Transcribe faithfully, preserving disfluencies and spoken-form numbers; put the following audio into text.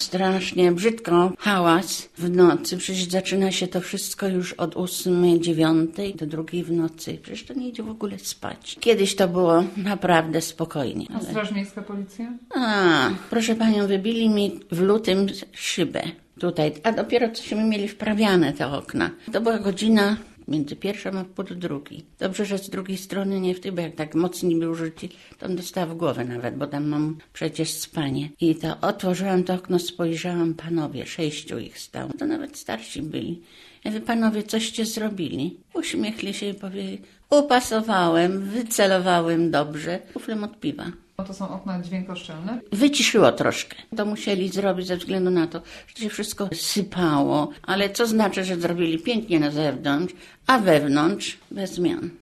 Strasznie brzydko, hałas w nocy. Przecież zaczyna się to wszystko już od ósmej, dziewiątej do drugiej w nocy. Przecież to nie idzie w ogóle spać. Kiedyś to było naprawdę spokojnie. A Straż Miejska, policja? A, proszę panią, wybili mi w lutym szybę tutaj, a dopiero cośmy mieli wprawiane te okna. To była godzina między pierwszą a pół do drugiej. Dobrze, że z drugiej strony nie w tej, bo jak tak mocniej był rzuci, to on dostała w głowę nawet, bo tam mam przecież spanie. I to otworzyłam to okno, spojrzałam, panowie, sześciu ich stało. To nawet starsi byli. Ja mówię, panowie, coście zrobili? Uśmiechli się i powiedzieli, upasowałem, wycelowałem dobrze, kuflem od piwa. To są okna dźwiękoszczelne? Wyciszyło troszkę. To musieli zrobić ze względu na to, że się wszystko sypało, ale co znaczy, że zrobili pięknie na zewnątrz, a wewnątrz bez zmian.